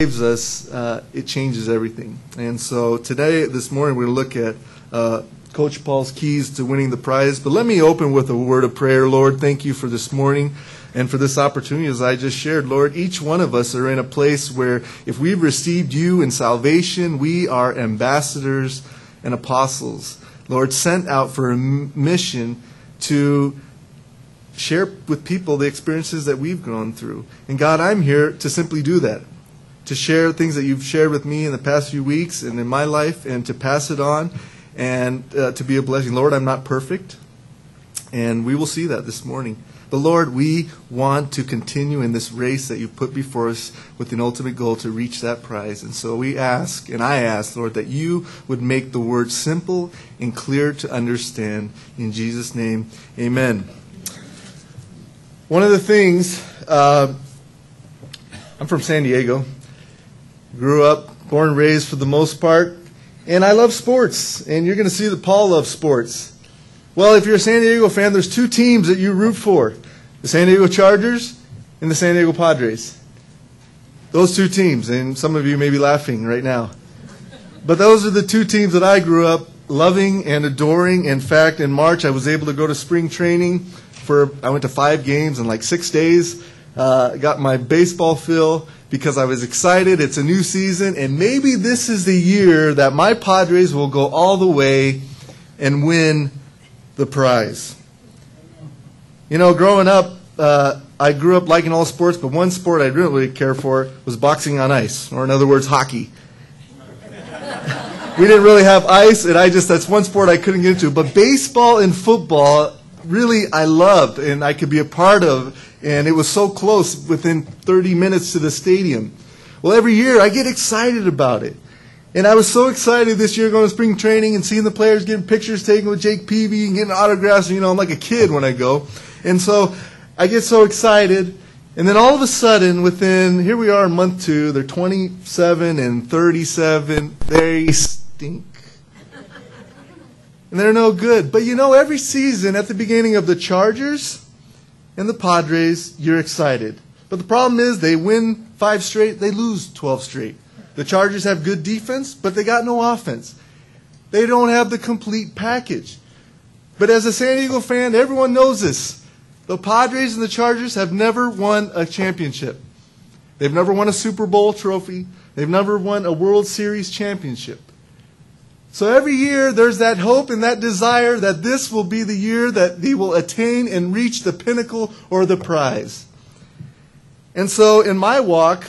saves us, it changes everything. And so this morning, we're going to look at Coach Paul's keys to winning the prize. But let me open with a word of prayer. Lord, thank you for this morning and for this opportunity as I just shared. Lord, each one of us are in a place where if we've received you in salvation, we are ambassadors and apostles, Lord, sent out for a mission to share with people the experiences that we've gone through. And God, I'm here to simply do that, to share things that you've shared with me in the past few weeks and in my life, and to pass it on and to be a blessing. Lord, I'm not perfect, and we will see that this morning. But Lord, we want to continue in this race that you've put before us with an ultimate goal to reach that prize. And so we ask, and I ask, Lord, that you would make the word simple and clear to understand. In Jesus' name, amen. One of the things, I'm from San Diego. Grew up, born and raised for the most part, and I love sports, and you're going to see that Paul loves sports. Well, if you're a San Diego fan, there's two teams that you root for, the San Diego Chargers and the San Diego Padres. Those two teams, and some of you may be laughing right now. But those are the two teams that I grew up loving and adoring. In fact, in March, I was able to go to spring training. I went to 5 games in like 6 days. Got my baseball fill because I was excited. It's a new season, and maybe this is the year that my Padres will go all the way and win the prize. You know, growing up, I grew up liking all sports, but one sport I didn't really care for was boxing on ice, or in other words, hockey. We didn't really have ice, and that's one sport I couldn't get into. But baseball and football, really, I loved, and I could be a part of, and it was so close, within 30 minutes to the stadium. Well, every year I get excited about it. And I was so excited this year going to spring training and seeing the players getting pictures taken with Jake Peavy and getting autographs. You know, I'm like a kid when I go. And so I get so excited. And then all of a sudden, here we are in month 2, they're 27 and 37. They stink. And they're no good. But you know, every season at the beginning of the Chargers and the Padres, you're excited. But the problem is they win 5 straight, they lose 12 straight. The Chargers have good defense, but they got no offense. They don't have the complete package. But as a San Diego fan, everyone knows this. The Padres and the Chargers have never won a championship. They've never won a Super Bowl trophy. They've never won a World Series championship. So every year there's that hope and that desire that this will be the year that they will attain and reach the pinnacle or the prize. And so in my walk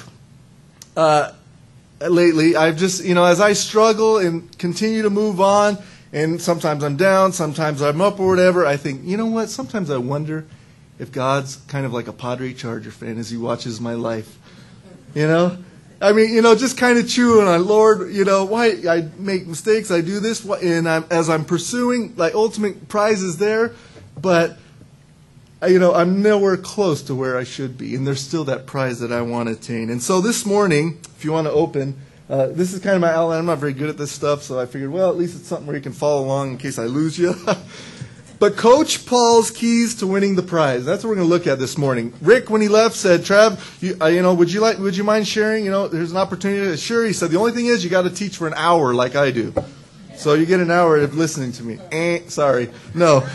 lately, I've just, as I struggle and continue to move on, and sometimes I'm down, sometimes I'm up or whatever, I think, you know what, sometimes I wonder if God's kind of like a Padre Charger fan as he watches my life. I mean, just kind of chewing on, Lord, why I make mistakes, I do this, and as I'm pursuing, like, ultimate prizes there, but, I'm nowhere close to where I should be, and there's still that prize that I want to attain. And so this morning, if you want to open, this is kind of my outline. I'm not very good at this stuff, so I figured, well, at least it's something where you can follow along in case I lose you. But Coach Paul's keys to winning the prize. That's what we're going to look at this morning. Rick, when he left, said, Trav, would you mind sharing? There's an opportunity. Sure, he said, the only thing is you got to teach for an hour like I do. So you get an hour of listening to me. Sorry. No.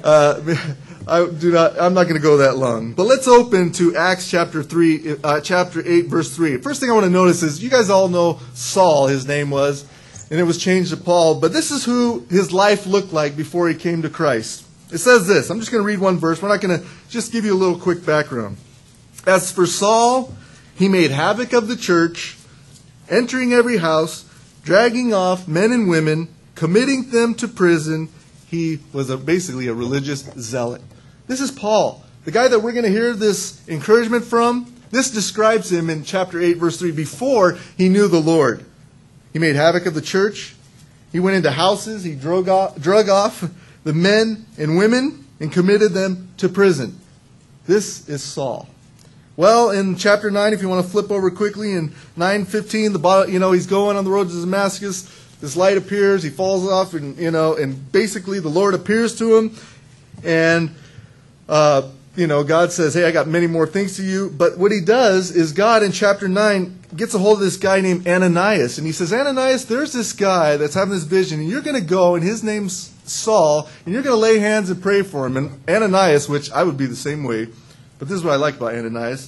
I'm not going to go that long. But let's open to Acts chapter 8, verse 3. First thing I want to notice is you guys all know Saul, his name was, and it was changed to Paul. But this is who his life looked like before he came to Christ. It says this. I'm just going to read one verse. We're not going to just give you a little quick background. As for Saul, he made havoc of the church, entering every house, dragging off men and women, committing them to prison. He was basically a religious zealot. This is Paul, the guy that we're going to hear this encouragement from. This describes him in chapter 8, verse 3, before he knew the Lord. He made havoc of the church. He went into houses. He drug off the men and women and committed them to prison. This is Saul. Well, in chapter 9, if you want to flip over quickly, in 9:15, he's going on the road to Damascus. This light appears. He falls off, and basically the Lord appears to him. And, God says, hey, I got many more things to you. But what he does is God in chapter 9 gets a hold of this guy named Ananias, and he says, Ananias, there's this guy that's having this vision, and you're going to go, and his name's Saul, and you're going to lay hands and pray for him. And Ananias, which I would be the same way, but this is what I like about Ananias.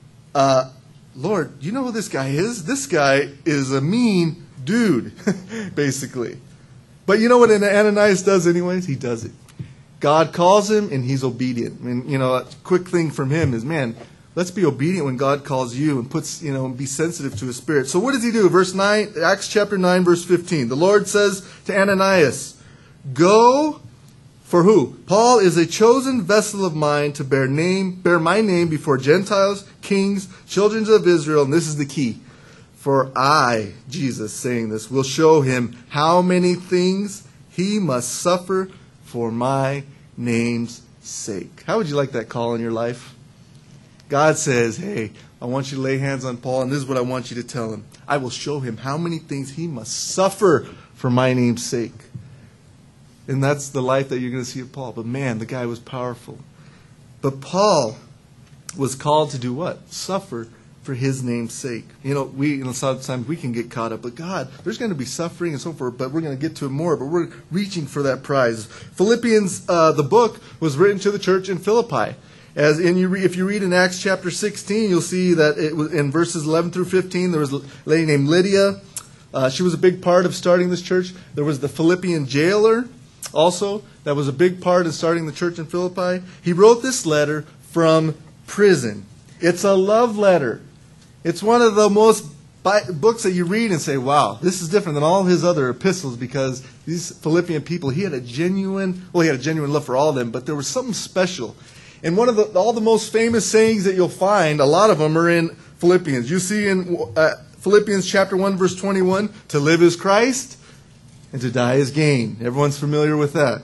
Lord, you know who this guy is? This guy is a mean dude, basically. But you know what Ananias does anyways? He does it. God calls him, and he's obedient. And, a quick thing from him is, man, let's be obedient when God calls you and puts, be sensitive to his spirit. So what does he do? Verse 9, Acts chapter 9, verse 15. The Lord says to Ananias, go for who? Paul is a chosen vessel of mine to bear my name before Gentiles, kings, children of Israel. And this is the key. For I, Jesus saying this, will show him how many things he must suffer for my name's sake. How would you like that call in your life? God says, hey, I want you to lay hands on Paul, and this is what I want you to tell him. I will show him how many things he must suffer for my name's sake. And that's the life that you're going to see of Paul. But man, the guy was powerful. But Paul was called to do what? Suffer for his name's sake. Sometimes we can get caught up. But God, there's going to be suffering and so forth, but we're going to get to it more. But we're reaching for that prize. Philippians, the book, was written to the church in Philippi. If you read in Acts chapter 16, you'll see that it was in verses 11 through 15, there was a lady named Lydia. She was a big part of starting this church. There was the Philippian jailer also. That was a big part of starting the church in Philippi. He wrote this letter from prison. It's a love letter. It's one of the most books that you read and say, wow, this is different than all his other epistles, because these Philippian people, he had a genuine love for all of them, but there was something special. And one of all the most famous sayings that you'll find, a lot of them are in Philippians. You see in Philippians chapter 1, verse 21, to live is Christ and to die is gain. Everyone's familiar with that.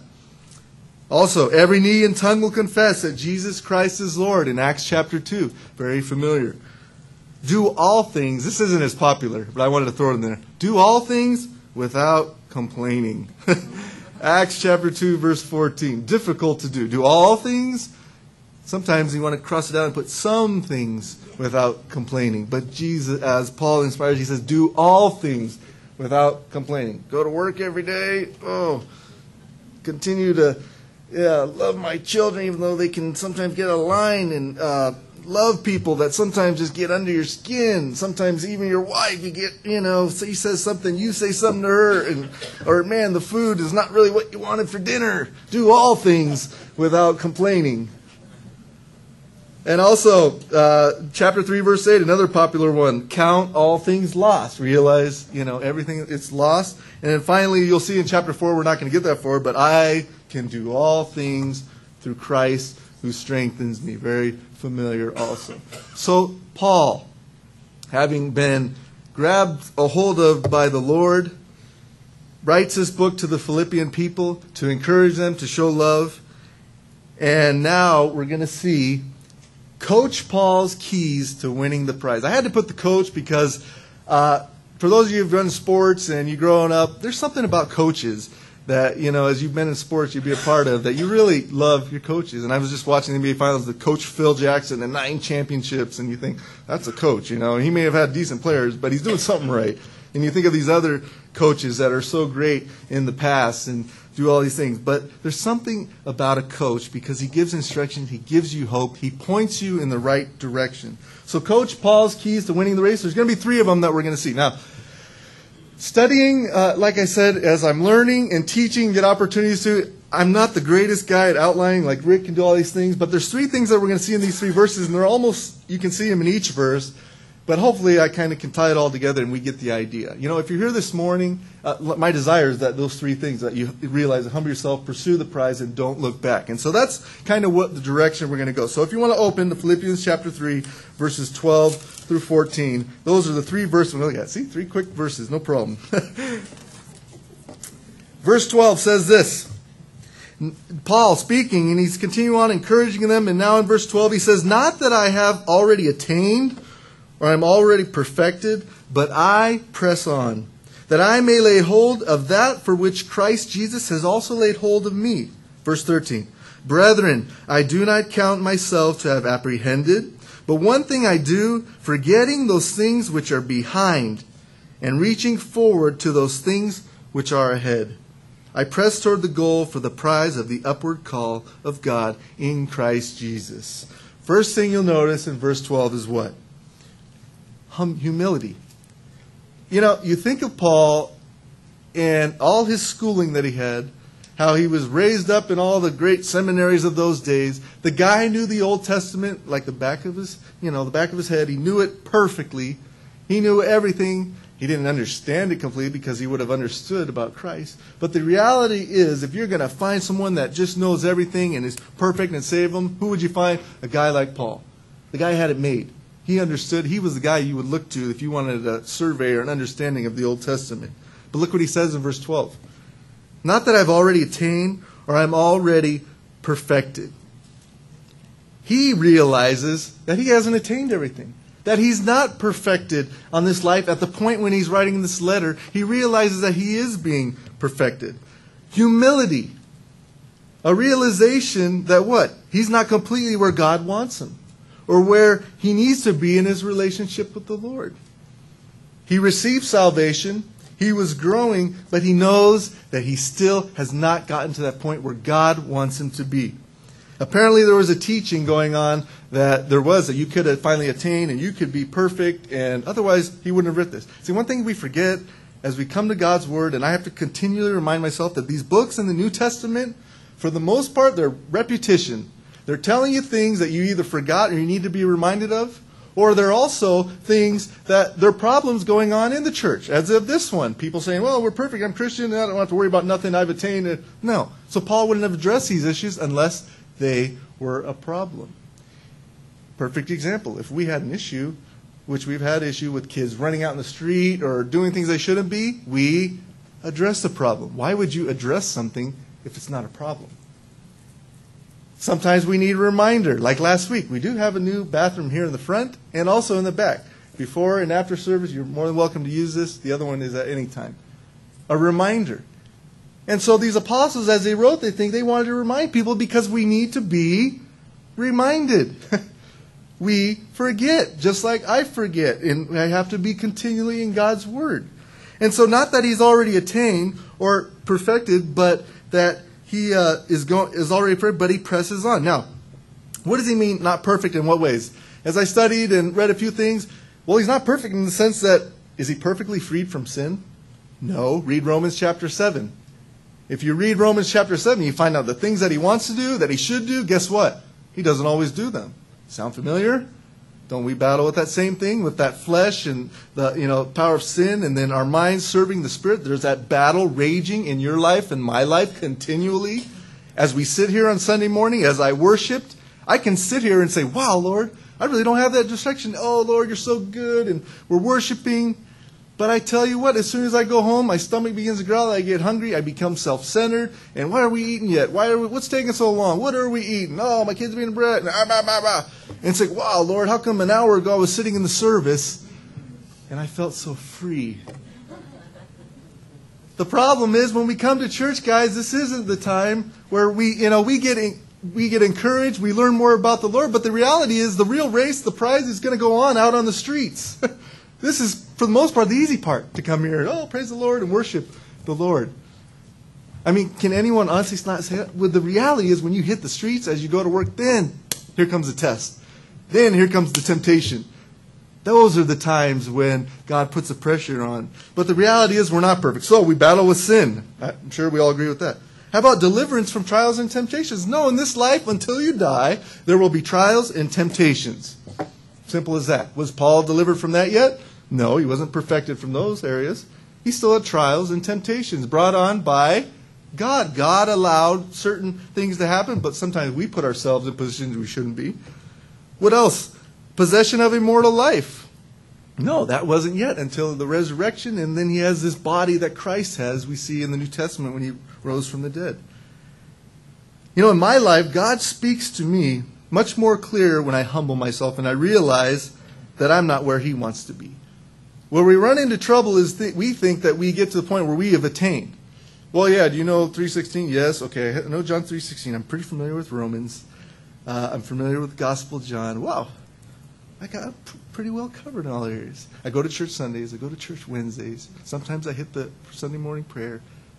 Also, every knee and tongue will confess that Jesus Christ is Lord in Acts chapter 2. Very familiar. Do all things. This isn't as popular, but I wanted to throw it in there. Do all things without complaining. Acts chapter 2, verse 14. Difficult to do. Do all things. Sometimes you want to cross it out and put some things without complaining. But Jesus, as Paul inspires, he says, do all things without complaining. Go to work every day. Continue to love my children, even though they can sometimes get a line, and love people that sometimes just get under your skin. Sometimes even your wife, you get, she says something, you say something to her, or man, the food is not really what you wanted for dinner. Do all things without complaining. And also, chapter 3, verse 8, another popular one. Count all things lost. Realize, everything, it's lost. And then finally, you'll see in chapter 4, we're not going to get that far, but I can do all things through Christ who strengthens me. Very familiar also. So, Paul, having been grabbed a hold of by the Lord, writes this book to the Philippian people to encourage them, to show love. And now we're going to see Coach Paul's keys to winning the prize. I had to put the coach because for those of you who've run sports and you've grown up, there's something about coaches that, as you've been in sports, you'd be a part of, that you really love your coaches. And I was just watching the NBA Finals, the coach Phil Jackson and 9 championships, and you think, that's a coach, He may have had decent players, but he's doing something right. And you think of these other coaches that are so great in the past and do all these things. But there's something about a coach, because he gives instruction, he gives you hope, he points you in the right direction. So Coach Paul's keys to winning the race, there's going to be 3 of them that we're going to see. Now, studying, like I said, as I'm learning and teaching, get opportunities to, I'm not the greatest guy at outlining, like Rick can do all these things, but there's 3 things that we're going to see in these 3 verses, and they're almost, you can see them in each verse. But hopefully I kind of can tie it all together and we get the idea. If you're here this morning, my desire is that those 3 things, that you realize, humble yourself, pursue the prize, and don't look back. And so that's kind of what the direction we're going to go. So if you want to open to Philippians chapter 3, verses 12 through 14, those are the 3 verses we're going to look at. See, 3 quick verses, no problem. Verse 12 says this. Paul speaking, and he's continuing on encouraging them. And now in verse 12 he says, not that I have already attained, or I'm already perfected, but I press on, that I may lay hold of that for which Christ Jesus has also laid hold of me. Verse 13, brethren, I do not count myself to have apprehended, But one thing I do, forgetting those things which are behind and reaching forward to those things which are ahead. I press toward the goal for the prize of the upward call of God in Christ Jesus. First thing you'll notice in verse 12 is what? Humility. You know, you think of Paul and all his schooling that he had, how he was raised up in all the great seminaries of those days. The guy knew the Old Testament like the back of his head. He knew it perfectly. He knew everything. He didn't understand it completely because he would have understood about Christ. But the reality is, if you're going to find someone that just knows everything and is perfect and save them, who would you find? A guy like Paul. The guy had it made. He understood. He was the guy you would look to if you wanted a survey or an understanding of the Old Testament. But look what he says in verse 12. Not that I've already attained or I'm already perfected. He realizes that he hasn't attained everything. That he's not perfected on this life at the point when he's writing this letter. He realizes that he is being perfected. Humility. A realization that what? He's not completely where God wants him, or where he needs to be in his relationship with the Lord. He received salvation. He was growing, but he knows that he still has not gotten to that point where God wants him to be. Apparently there was a teaching going on that you could finally attain and you could be perfect, and otherwise he wouldn't have written this. See, one thing we forget as we come to God's Word, and I have to continually remind myself that these books in the New Testament, for the most part, they're repetition. They're telling you things that you either forgot or you need to be reminded of, or they're also things that there are problems going on in the church, as of this one. People saying, well, we're perfect, I'm Christian, and I don't have to worry about nothing, I've attained. No. So Paul wouldn't have addressed these issues unless they were a problem. Perfect example. If we had an issue, which we've had issue with kids running out in the street or doing things they shouldn't be, we address the problem. Why would you address something if it's not a problem? Sometimes we need a reminder. Like last week, we do have a new bathroom here in the front and also in the back. Before and after service, you're more than welcome to use this. The other one is at any time. A reminder. And so these apostles, as they wrote, they think they wanted to remind people because we need to be reminded. We forget, just like I forget, and I have to be continually in God's Word. And so not that he's already attained or perfected, but that he is already perfect, but he presses on. Now, what does he mean not perfect in what ways? As I studied and read a few things, well, he's not perfect in the sense that, is he perfectly freed from sin? No. Read Romans chapter 7. If you read Romans chapter 7, you find out the things that he wants to do, that he should do, guess what? He doesn't always do them. Sound familiar? Don't we battle with that same thing, with that flesh and the power of sin, and then our minds serving the Spirit? There's that battle raging in your life and my life continually. As we sit here on Sunday morning, as I worshiped, I can sit here and say, wow, Lord, I really don't have that distraction. Oh, Lord, you're so good, and we're worshiping. But I tell you what, as soon as I go home, my stomach begins to growl, I get hungry, I become self-centered, and why are we eating yet? What's taking so long? What are we eating? Oh, my kids are eating bread. And it's like, wow, Lord, how come an hour ago I was sitting in the service and I felt so free? The problem is when we come to church, guys, this isn't the time where we get encouraged, we learn more about the Lord, but the reality is the real race, the prize is going to go on out on the streets. This is, for the most part, the easy part, to come here and, oh, praise the Lord and worship the Lord. I mean, can anyone honestly not say that? Well, the reality is when you hit the streets as you go to work, then here comes the test. Then here comes the temptation. Those are the times when God puts the pressure on. But the reality is we're not perfect. So we battle with sin. I'm sure we all agree with that. How about deliverance from trials and temptations? No, in this life, until you die, there will be trials and temptations. Simple as that. Was Paul delivered from that yet? No, he wasn't perfected from those areas. He still had trials and temptations brought on by God. God allowed certain things to happen, but sometimes we put ourselves in positions we shouldn't be. What else? Possession of immortal life. No, that wasn't yet until the resurrection, and then he has this body that Christ has, we see in the New Testament when he rose from the dead. In my life, God speaks to me much more clear when I humble myself and I realize that I'm not where he wants to be. Where we run into trouble is we think that we get to the point where we have attained. Well, yeah, do you know 3:16? Yes, okay, I know John 3:16. I'm pretty familiar with Romans. I'm familiar with the Gospel of John. Wow, I got pretty well covered in all areas. I go to church Sundays. I go to church Wednesdays. Sometimes I hit the Sunday morning prayer.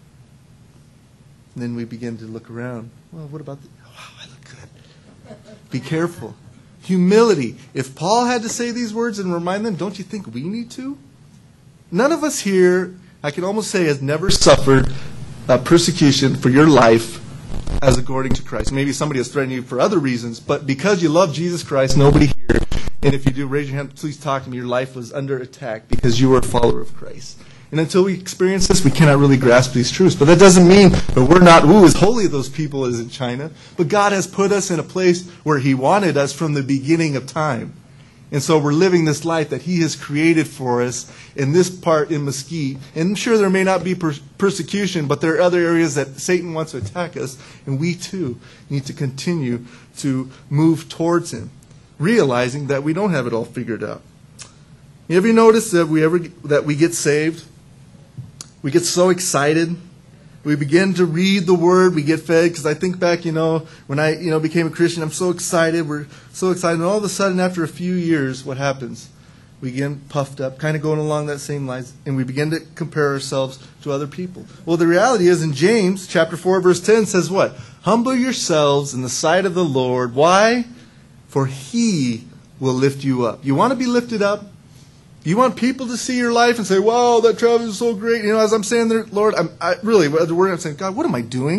And then we begin to look around. Well, what about wow, I look good. Be careful. Humility. If Paul had to say these words and remind them, don't you think we need to? None of us here, I can almost say, has never suffered persecution for your life as according to Christ. Maybe somebody has threatened you for other reasons, but because you love Jesus Christ, nobody here, and if you do, raise your hand, please talk to me, your life was under attack because you were a follower of Christ. And until we experience this, we cannot really grasp these truths. But that doesn't mean that we're not as holy as those people as in China. But God has put us in a place where He wanted us from the beginning of time. And so we're living this life that He has created for us in this part in Mesquite. And I'm sure there may not be persecution, but there are other areas that Satan wants to attack us. And we too need to continue to move towards Him, realizing that we don't have it all figured out. You ever notice that we get saved? We get so excited. We begin to read the Word. We get fed. Because I think back, when I, became a Christian, I'm so excited. We're so excited. And all of a sudden, after a few years, what happens? We get puffed up, kind of going along that same lines, and we begin to compare ourselves to other people. Well, the reality is in James chapter 4, verse 10 says what? Humble yourselves in the sight of the Lord. Why? For He will lift you up. You want to be lifted up? You want people to see your life and say, wow, that Travis is so great. As I'm saying there, Lord, I'm saying, God, what am I doing?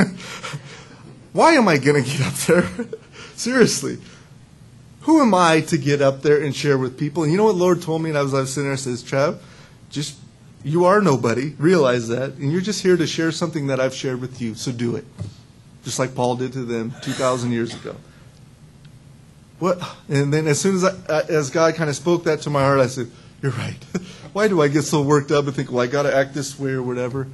Why am I going to get up there? Seriously. Who am I to get up there and share with people? And you know what the Lord told me? And I was sitting there and says, Trav, you are nobody. Realize that. And you're just here to share something that I've shared with you. So do it. Just like Paul did to them 2,000 years ago. What? And then as soon as God kind of spoke that to my heart, I said, you're right. Why do I get so worked up and think, well, I got to act this way or whatever?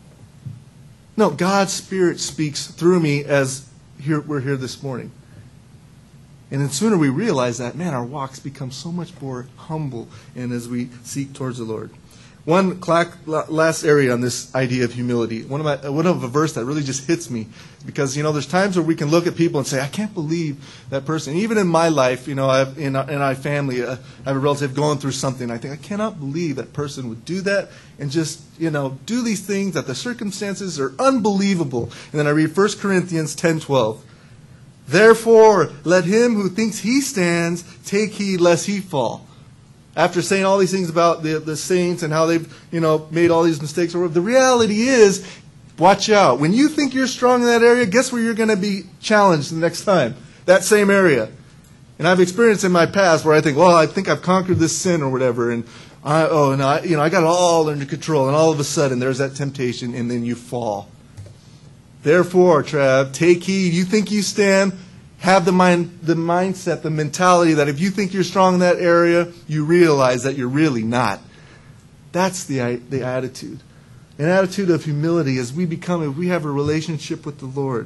No, God's Spirit speaks through me as we're here this morning. And the sooner we realize that, man, our walks become so much more humble and as we seek towards the Lord. One last area on this idea of humility. One of a verse that really just hits me, because there's times where we can look at people and say, I can't believe that person. Even in my life, in our family, I have a relative going through something. I think I cannot believe that person would do that and just do these things, that the circumstances are unbelievable. And then I read 1 Corinthians 10:12. Therefore, let him who thinks he stands take heed lest he fall. After saying all these things about the saints and how they've, made all these mistakes, the reality is, watch out. When you think you're strong in that area, guess where you're going to be challenged the next time? That same area. And I've experienced in my past where I think, well, I think I've conquered this sin or whatever, and I got it all under control, and all of a sudden there's that temptation, and then you fall. Therefore, Trav, take heed. You think you stand. Have the mindset, the mentality that if you think you're strong in that area, you realize that you're really not. That's the attitude. An attitude of humility as we have a relationship with the Lord.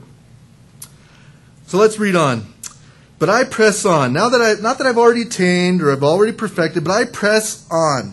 So let's read on. But I press on. Not that I've already attained or I've already perfected, but I press on.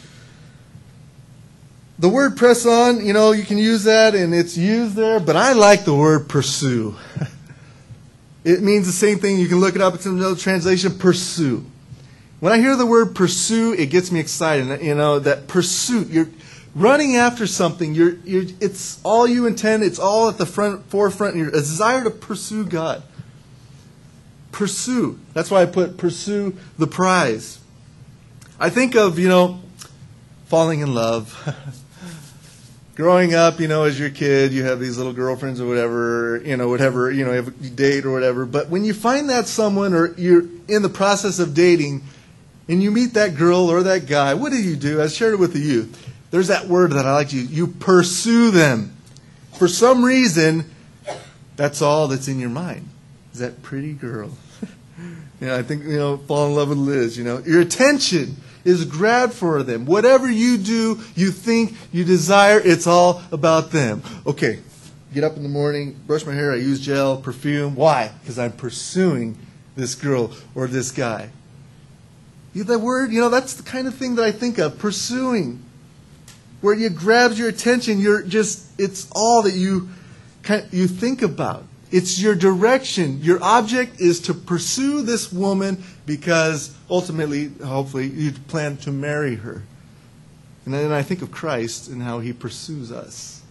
The word press on, you can use that and it's used there, but I like the word pursue. It means the same thing. You can look it up. It's in another translation, pursue. When I hear the word pursue, it gets me excited. That pursuit. You're running after something. It's all you intend. It's all at the forefront. Your desire to pursue God. Pursue. That's why I put pursue the prize. I think of, falling in love. Growing up, as your kid, you have these little girlfriends or whatever, you have a date or whatever. But when you find that someone or you're in the process of dating and you meet that girl or that guy, what do? I shared it with the youth. There's that word that I like to use. You pursue them. For some reason, that's all that's in your mind. Is that pretty girl? I think, fall in love with Liz, Your attention is grabbed for them. Whatever you do, you think, you desire, it's all about them. Okay, get up in the morning, brush my hair, I use gel, perfume. Why? Because I'm pursuing this girl or this guy. That word, that's the kind of thing that I think of, pursuing. Where it grabs your attention, it's all that you think about. It's your direction. Your object is to pursue this woman because ultimately, hopefully, you plan to marry her. And then I think of Christ and how he pursues us.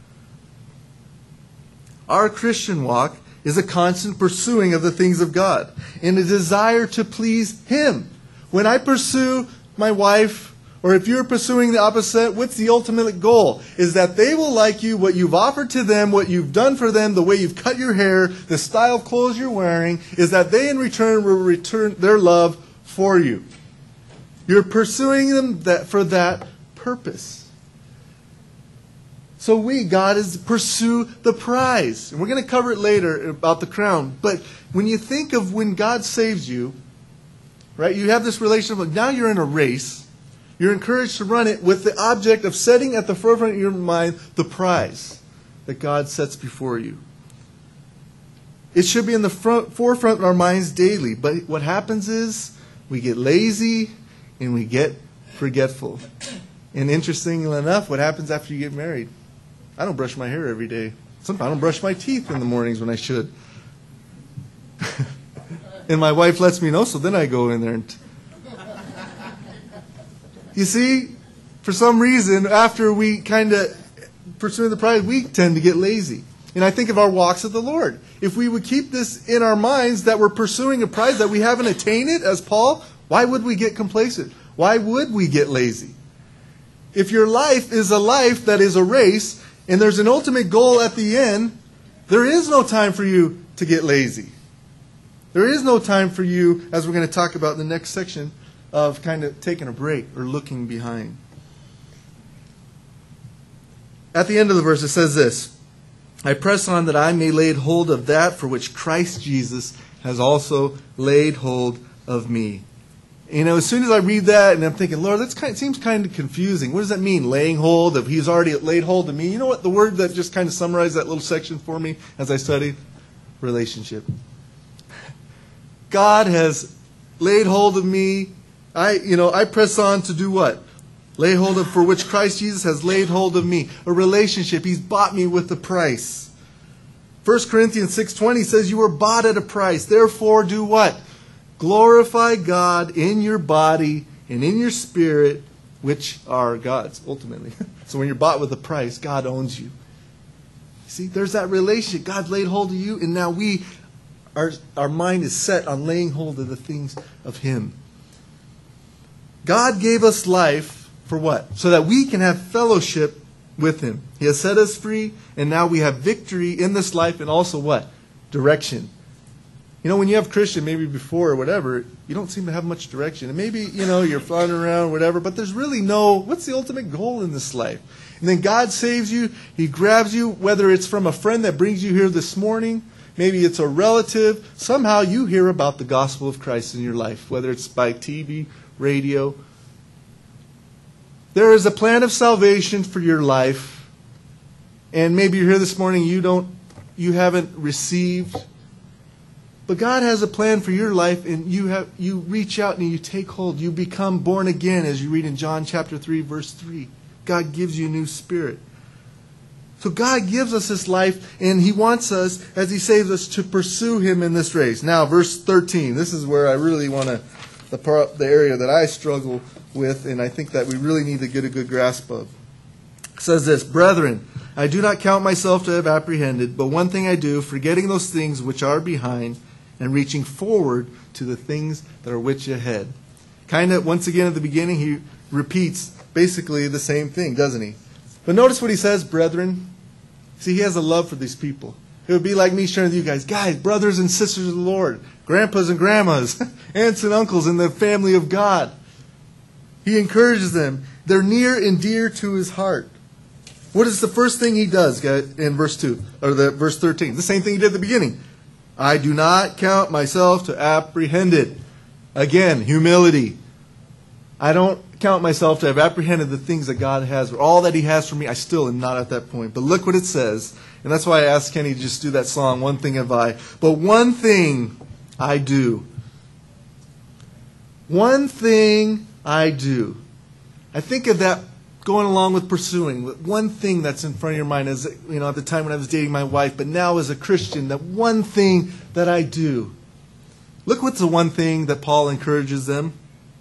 Our Christian walk is a constant pursuing of the things of God and a desire to please him. When I pursue my wife, or if you're pursuing the opposite, what's the ultimate goal? Is that they will like you, what you've offered to them, what you've done for them, the way you've cut your hair, the style of clothes you're wearing, is that they in return will return their love for you. You're pursuing them for that purpose. So God is to pursue the prize. And we're going to cover it later about the crown. But when you think of when God saves you, right, you have this relationship. Now you're in a race. You're encouraged to run it with the object of setting at the forefront of your mind the prize that God sets before you. It should be in the forefront of our minds daily. But what happens is we get lazy and we get forgetful. And interestingly enough, what happens after you get married? I don't brush my hair every day. Sometimes I don't brush my teeth in the mornings when I should. And my wife lets me know, so then I go in there and... You see, for some reason, after we kind of pursue the prize, we tend to get lazy. And I think of our walks with the Lord. If we would keep this in our minds that we're pursuing a prize that we haven't attained it, as Paul, why would we get complacent? Why would we get lazy? If your life is a life that is a race, and there's an ultimate goal at the end, there is no time for you to get lazy. There is no time for you, as we're going to talk about in the next section, of kind of taking a break or looking behind. At the end of the verse it says this, I press on that I may lay hold of that for which Christ Jesus has also laid hold of me. You know, as soon as I read that and I'm thinking, Lord, that seems kind of confusing. What does that mean, laying hold of? He's already laid hold of me. You know what the word that just kind of summarized that little section for me as I studied? Relationship. God has laid hold of me. I press on to do what? Lay hold of for which Christ Jesus has laid hold of me. A relationship. He's bought me with a price. 1 Corinthians 6:20 says you were bought at a price. Therefore do what? Glorify God in your body and in your spirit, which are God's, ultimately. So when you're bought with a price, God owns you. See, there's that relationship. God laid hold of you, and now our mind is set on laying hold of the things of him. God gave us life for what? So that we can have fellowship with him. He has set us free, and now we have victory in this life and also what? Direction. You know, when you have Christian, maybe before or whatever, you don't seem to have much direction. And maybe, you're flying around or whatever, but there's really what's the ultimate goal in this life? And then God saves you. He grabs you, whether it's from a friend that brings you here this morning, maybe it's a relative. Somehow you hear about the gospel of Christ in your life, whether it's by TV, radio. There is a plan of salvation for your life. And maybe you're here this morning, you haven't received. But God has a plan for your life, and you reach out and you take hold. You become born again, as you read in John chapter 3, verse 3. God gives you a new spirit. So God gives us this life, and he wants us, as he saves us, to pursue him in this race. Now, verse 13. This is where I really want to, the area that I struggle with, and I think that we really need to get a good grasp of. It says this, Brethren, I do not count myself to have apprehended, but one thing I do, forgetting those things which are behind, and reaching forward to the things that are which ahead. Kind of, once again at the beginning, he repeats basically the same thing, doesn't he? But notice what he says, brethren. See, he has a love for these people. It would be like me sharing with you guys, brothers and sisters of the Lord, grandpas and grandmas, aunts and uncles in the family of God. He encourages them. They're near and dear to his heart. What is the first thing he does, guys, in verse 2, or verse 13? The same thing he did at the beginning. I do not count myself to apprehended. Again, humility. I don't count myself to have apprehended the things that God has, or all that he has for me. I still am not at that point. But look what it says. And that's why I asked Kenny to just do that song, One Thing Have I. But one thing I do. One thing I do. I think of that going along with pursuing. One thing that's in front of your mind is, at the time when I was dating my wife, but now as a Christian, that one thing that I do. Look what's the one thing that Paul encourages them.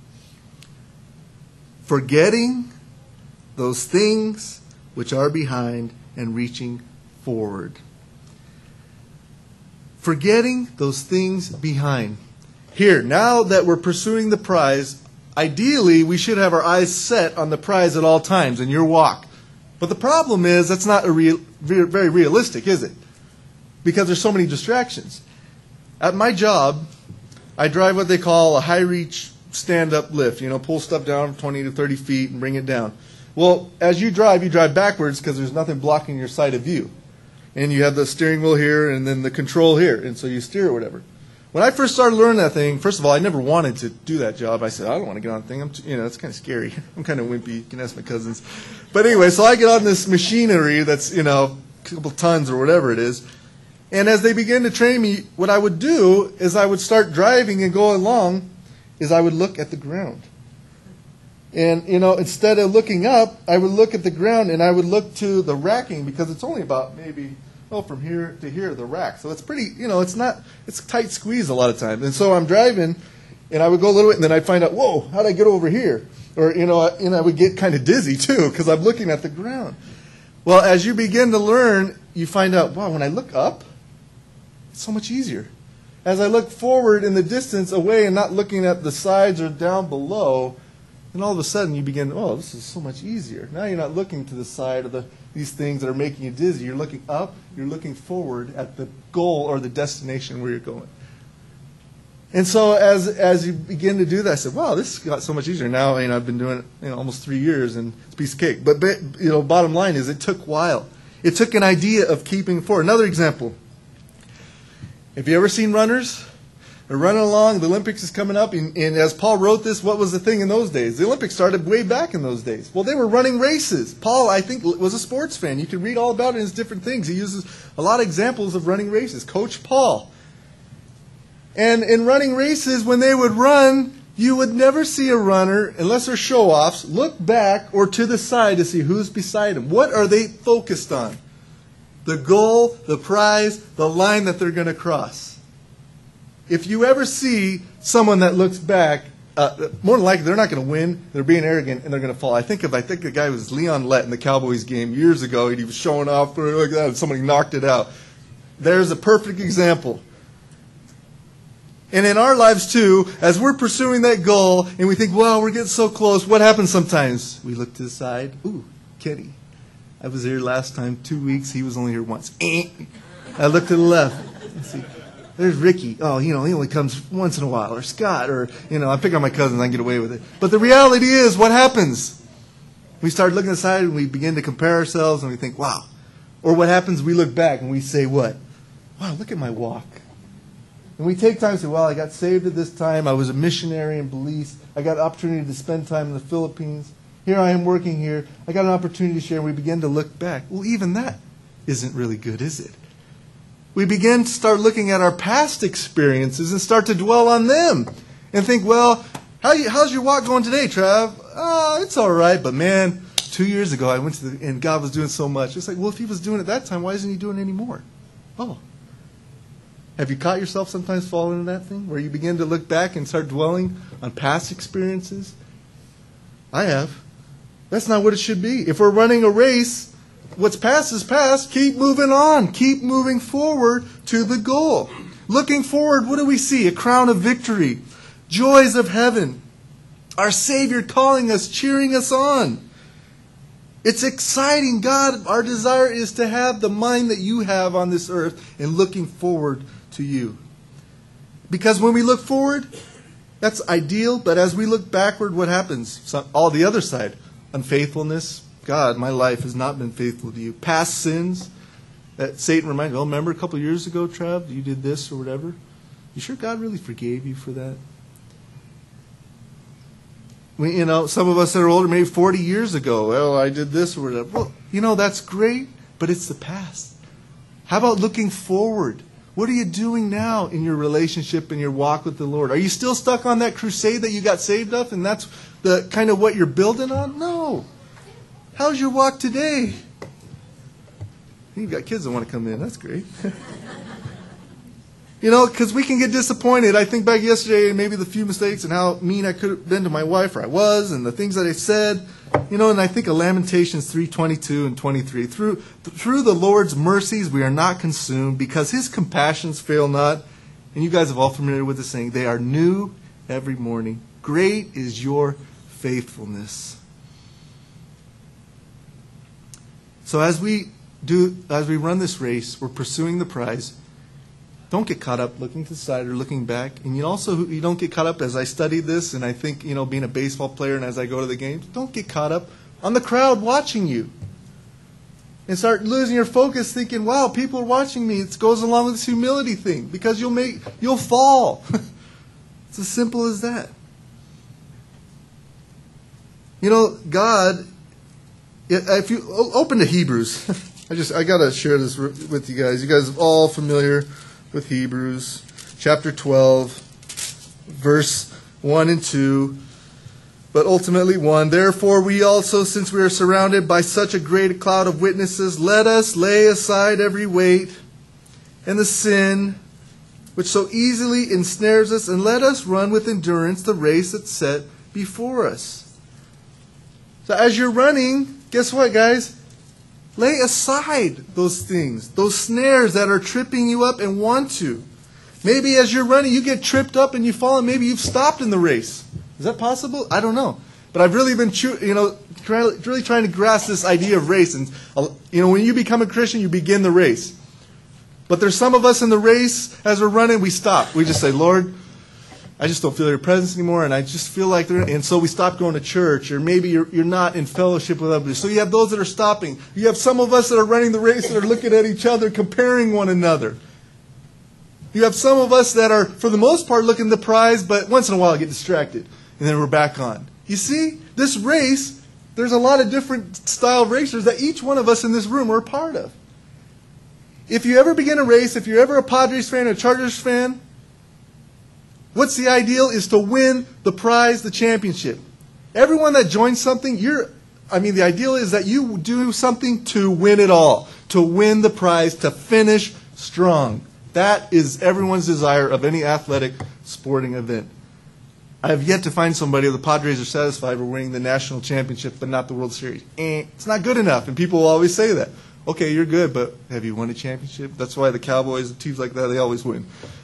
Forgetting those things which are behind and reaching forward. Forgetting those things behind. Here, now that we're pursuing the prize, ideally we should have our eyes set on the prize at all times in your walk. But the problem is that's not very realistic, is it? Because there's so many distractions. At my job, I drive what they call a high-reach stand-up lift. Pull stuff down 20 to 30 feet and bring it down. Well, as you drive backwards because there's nothing blocking your side of view. And you have the steering wheel here and then the control here. And so you steer or whatever. When I first started learning that thing, first of all, I never wanted to do that job. I said, I don't want to get on the thing. It's kind of scary. I'm kind of wimpy. You can ask my cousins. But anyway, so I get on this machinery that's, a couple tons or whatever it is. And as they began to train me, what I would do is I would start driving and go along is I would look at the ground. And, instead of looking up, I would look at the ground and I would look to the racking because it's only about maybe, from here to here, the rack. So it's pretty, it's a tight squeeze a lot of times. And so I'm driving and I would go a little bit and then I'd find out, whoa, how'd I get over here? Or, I would get kind of dizzy too because I'm looking at the ground. Well, as you begin to learn, you find out, wow, when I look up, it's so much easier. As I look forward in the distance away and not looking at the sides or down below, and all of a sudden you begin, this is so much easier. Now you're not looking to the side of these things that are making you dizzy. You're looking up, you're looking forward at the goal or the destination where you're going. And so as you begin to do that, I said, wow, this got so much easier. Now, I've been doing it almost 3 years and it's a piece of cake. But bottom line is it took a while. It took an idea of keeping forward. Another example. Have you ever seen runners? They're running along, the Olympics is coming up, and as Paul wrote this, what was the thing in those days? The Olympics started way back in those days. Well, they were running races. Paul, I think, was a sports fan. You can read all about it in his different things. He uses a lot of examples of running races. Coach Paul. And in running races, when they would run, you would never see a runner, unless they're show-offs, look back or to the side to see who's beside them. What are they focused on? The goal, the prize, the line that they're going to cross. If you ever see someone that looks back, more than likely they're not going to win. They're being arrogant and they're going to fall. I think the guy was Leon Lett in the Cowboys game years ago, and he was showing off like that, and somebody knocked it out. There's a perfect example. And in our lives too, as we're pursuing that goal and we think, well, we're getting so close, what happens sometimes? We look to the side. Ooh, Kenny. I was here last time, 2 weeks. He was only here once. I look to the left. Let's see. There's Ricky. Oh, he only comes once in a while. Or Scott. Or, I pick on my cousins. I can get away with it. But the reality is, what happens? We start looking aside and we begin to compare ourselves and we think, wow. Or what happens? We look back and we say what? Wow, look at my walk. And we take time and say, well, I got saved at this time. I was a missionary in Belize. I got an opportunity to spend time in the Philippines. Here I am working here. I got an opportunity to share. And we begin to look back. Well, even that isn't really good, is it? We begin to start looking at our past experiences and start to dwell on them. And think, well, how's your walk going today, Trav? Oh, it's all right. But man, 2 years ago I went and God was doing so much. It's like, well, if he was doing it that time, why isn't he doing it anymore? Oh. Have you caught yourself sometimes falling into that thing where you begin to look back and start dwelling on past experiences? I have. That's not what it should be. If we're running a race, what's past is past. Keep moving on. Keep moving forward to the goal. Looking forward, what do we see? A crown of victory. Joys of heaven. Our Savior calling us, cheering us on. It's exciting. God, our desire is to have the mind that you have on this earth and looking forward to you. Because when we look forward, that's ideal. But as we look backward, what happens? All the other side. Unfaithfulness. God, my life has not been faithful to you. Past sins that Satan reminds me, remember a couple of years ago, Trav, you did this or whatever? You sure God really forgave you for that? Some of us that are older, maybe 40 years ago, well, I did this or whatever. Well, that's great, but it's the past. How about looking forward? What are you doing now in your relationship and your walk with the Lord? Are you still stuck on that crusade that you got saved of and that's the kind of what you're building on? No. how's your walk today? You've got kids that want to come in. That's great. Because we can get disappointed. I think back yesterday and maybe the few mistakes and how mean I could have been to my wife, or I was, and the things that I said. And I think of Lamentations 3:22 and 23. Through the Lord's mercies we are not consumed, because his compassions fail not. And you guys are all familiar with the saying, they are new every morning. Great is your faithfulness. So as we run this race, we're pursuing the prize. Don't get caught up looking to the side or looking back. And you don't get caught up, as I studied this, and I think, being a baseball player and as I go to the games, don't get caught up on the crowd watching you. And start losing your focus thinking, wow, people are watching me. It goes along with this humility thing, because you'll fall. It's as simple as that. God, if you open to Hebrews, I got to share this with you guys. You guys are all familiar with Hebrews chapter 12, verse 1 and 2. But ultimately 1, therefore we also, since we are surrounded by such a great cloud of witnesses, let us lay aside every weight and the sin which so easily ensnares us, and let us run with endurance the race that's set before us. So as you're running, guess what, guys? Lay aside those things, those snares that are tripping you up and want to. Maybe as you're running, you get tripped up and you fall, and maybe you've stopped in the race. Is that possible? I don't know. But I've really been really trying to grasp this idea of race. And when you become a Christian, you begin the race. But there's some of us in the race, as we're running, we stop. We just say, Lord, I just don't feel your presence anymore, and I just feel like and so we stop going to church, or maybe you're not in fellowship with others. So you have those that are stopping. You have some of us that are running the race that are looking at each other, comparing one another. You have some of us that are, for the most part, looking at the prize, but once in a while get distracted, and then we're back on. You see, this race, there's a lot of different style racers that each one of us in this room are a part of. If you ever begin a race, if you're ever a Padres fan or a Chargers fan, what's the ideal is to win the prize, the championship. Everyone that joins something, the ideal is that you do something to win it all, to win the prize, to finish strong. That is everyone's desire of any athletic sporting event. I have yet to find somebody, the Padres are satisfied with winning the national championship, but not the World Series. It's not good enough, and people will always say that. Okay, you're good, but have you won a championship? That's why the Cowboys and teams like that, they always win.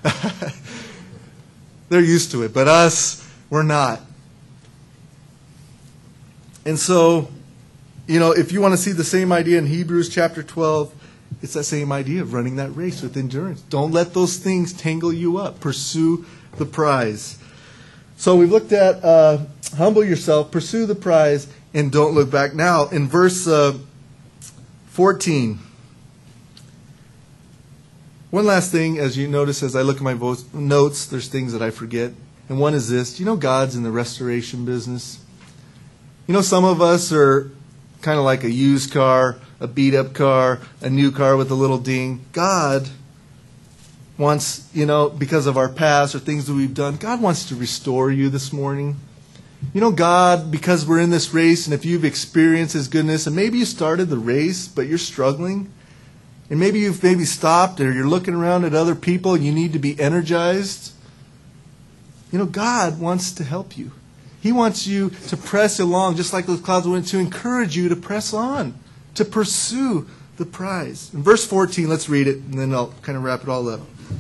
They're used to it, but us, we're not. And so, if you want to see the same idea in Hebrews chapter 12, it's that same idea of running that race with endurance. Don't let those things tangle you up. Pursue the prize. So we've looked at humble yourself, pursue the prize, and don't look back. Now, in verse 14, one last thing, as you notice as I look at my notes, there's things that I forget. And one is this. God's in the restoration business? Some of us are kind of like a used car, a beat-up car, a new car with a little ding. God wants, because of our past or things that we've done, God wants to restore you this morning. God, because we're in this race, and if you've experienced His goodness, and maybe you started the race, but you're struggling, and maybe you've stopped, or you're looking around at other people, and you need to be energized. God wants to help you. He wants you to press along, just like those clouds went, to encourage you to press on, to pursue the prize. In verse 14, let's read it, and then I'll kind of wrap it all up.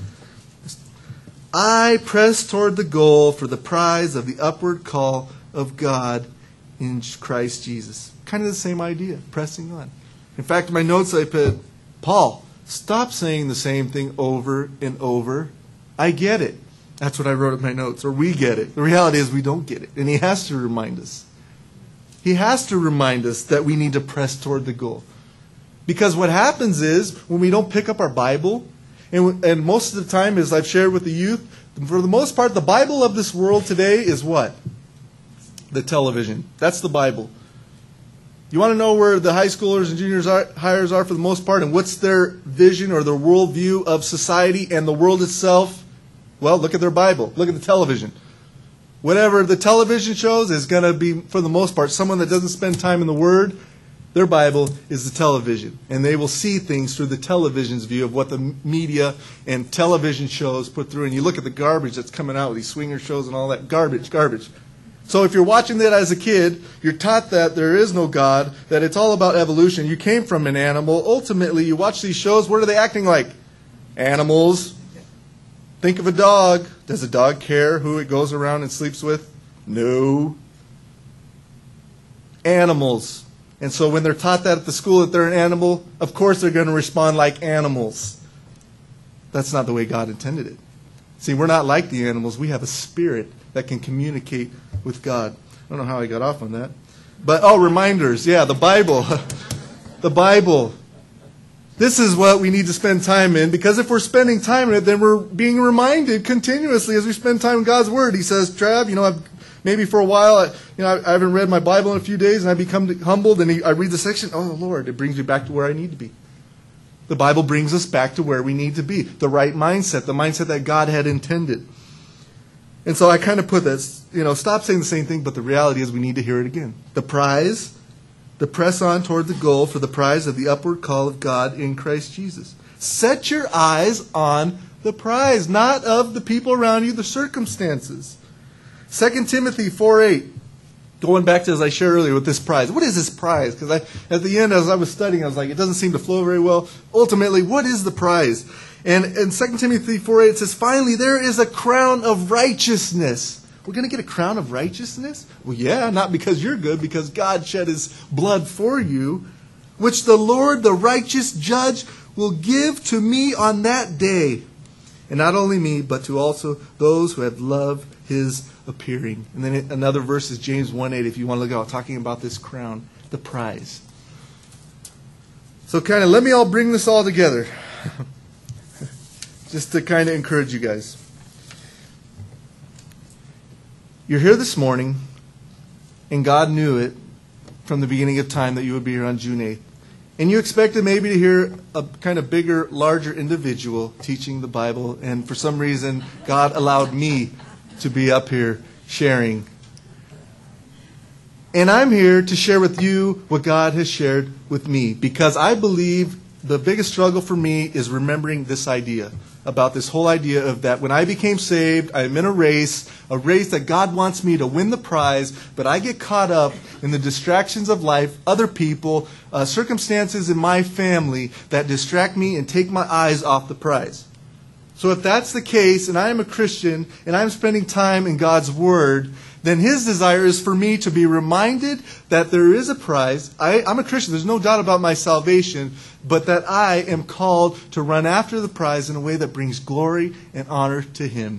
I press toward the goal for the prize of the upward call of God in Christ Jesus. Kind of the same idea, pressing on. In fact, in my notes I put, Paul, stop saying the same thing over and over. I get it. That's what I wrote in my notes, or we get it. The reality is we don't get it, and he has to remind us. He has to remind us that we need to press toward the goal. Because what happens is, when we don't pick up our Bible, and most of the time, as I've shared with the youth, for the most part, the Bible of this world today is what? The television. That's the Bible. You want to know where the high schoolers and juniors hires are for the most part, and what's their vision or their worldview of society and the world itself? Well, look at their Bible. Look at the television. Whatever the television shows is going to be, for the most part, someone that doesn't spend time in the Word. Their Bible is the television, and they will see things through the television's view of what the media and television shows put through. And you look at the garbage that's coming out with these swinger shows and all that. Garbage, garbage. So if you're watching that as a kid, you're taught that there is no God, that it's all about evolution. You came from an animal. Ultimately, you watch these shows, what are they acting like? Animals. Think of a dog. Does a dog care who it goes around and sleeps with? No. Animals. And so when they're taught that at the school that they're an animal, of course they're going to respond like animals. That's not the way God intended it. See, we're not like the animals. We have a spirit that can communicate with God. I don't know how I got off on that. But, reminders. Yeah, the Bible. The Bible. This is what we need to spend time in, because if we're spending time in it, then we're being reminded continuously as we spend time in God's Word. He says, Trav, maybe for a while, I haven't read my Bible in a few days, and I become humbled, and I read the section. Oh, Lord, it brings me back to where I need to be. The Bible brings us back to where we need to be. The right mindset, the mindset that God had intended. And so I kind of put this, stop saying the same thing, but the reality is we need to hear it again. The prize, to press on toward the goal for the prize of the upward call of God in Christ Jesus. Set your eyes on the prize, not of the people around you, the circumstances. 2 Timothy 4:8, going back to as I shared earlier with this prize. What is this prize? Because at the end, as I was studying, I was like, it doesn't seem to flow very well. Ultimately, what is the prize? And in 2 Timothy 4:8, it says, finally, there is a crown of righteousness. We're going to get a crown of righteousness? Well, yeah, not because you're good, because God shed his blood for you, which the Lord, the righteous judge, will give to me on that day. And not only me, but to also those who have loved his appearing. And then another verse is James 1:8, if you want to look out, talking about this crown, the prize. So let me all bring this all together. Just to kind of encourage you guys. You're here this morning, and God knew it from the beginning of time that you would be here on June 8th. And you expected maybe to hear a kind of bigger, larger individual teaching the Bible, and for some reason, God allowed me to be up here sharing. And I'm here to share with you what God has shared with me, because I believe the biggest struggle for me is remembering this idea, about this whole idea of that when I became saved, I'm in a race that God wants me to win the prize, but I get caught up in the distractions of life, other people, circumstances in my family that distract me and take my eyes off the prize. So if that's the case, and I am a Christian, and I'm spending time in God's Word, then his desire is for me to be reminded that there is a prize. I'm a Christian. There's no doubt about my salvation, but that I am called to run after the prize in a way that brings glory and honor to him.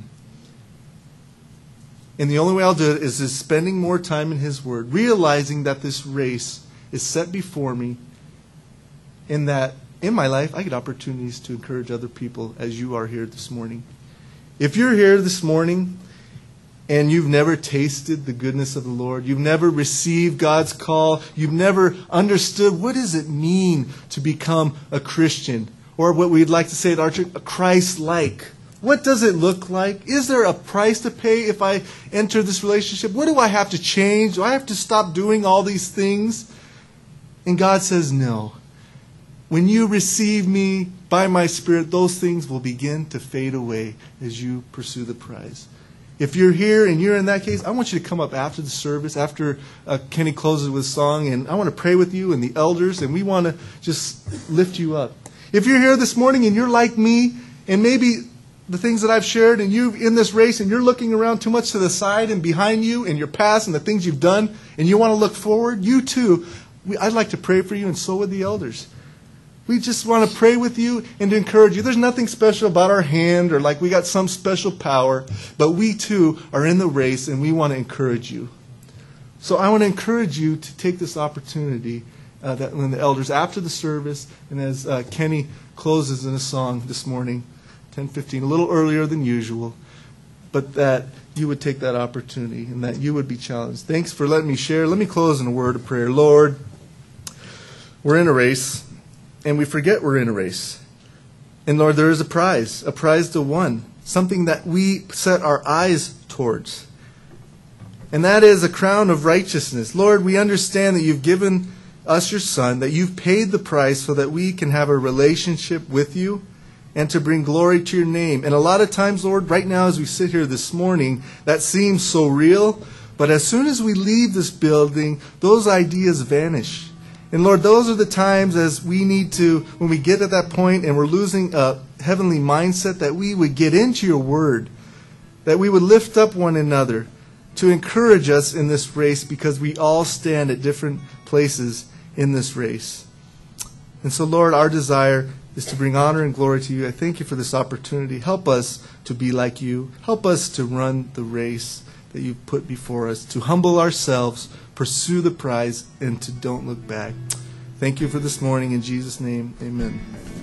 And the only way I'll do it is spending more time in his Word, realizing that this race is set before me, and that in my life I get opportunities to encourage other people as you are here this morning. If you're here this morning and you've never tasted the goodness of the Lord, you've never received God's call, you've never understood what does it mean to become a Christian, or what we'd like to say at our church, a Christ-like. What does it look like? Is there a price to pay if I enter this relationship? What do I have to change? Do I have to stop doing all these things? And God says, no. When you receive me by my Spirit, those things will begin to fade away as you pursue the prize. If you're here and you're in that case, I want you to come up after the service, after Kenny closes with song, and I want to pray with you and the elders, and we want to just lift you up. If you're here this morning and you're like me, and maybe the things that I've shared, and you're in this race, and you're looking around too much to the side and behind you and your past and the things you've done, and you want to look forward, you too, I'd like to pray for you, and so would the elders. We just want to pray with you and to encourage you. There's nothing special about our hand or like we got some special power, but we too are in the race and we want to encourage you. So I want to encourage you to take this opportunity that when the elders, after the service, and as Kenny closes in a song this morning, 10:15, a little earlier than usual, but that you would take that opportunity and that you would be challenged. Thanks for letting me share. Let me close in a word of prayer. Lord, we're in a race. And we forget we're in a race. And Lord, there is a prize to win, something that we set our eyes towards. And that is a crown of righteousness. Lord, we understand that you've given us, your Son, that you've paid the price so that we can have a relationship with you and to bring glory to your name. And a lot of times, Lord, right now as we sit here this morning, that seems so real. But as soon as we leave this building, those ideas vanish. And Lord, those are the times as we need to, when we get at that point and we're losing a heavenly mindset, that we would get into your word, that we would lift up one another to encourage us in this race, because we all stand at different places in this race. And so, Lord, our desire is to bring honor and glory to you. I thank you for this opportunity. Help us to be like you. Help us to run the race that you've put before us, to humble ourselves, pursue the prize, and to don't look back. Thank you for this morning. In Jesus' name, amen.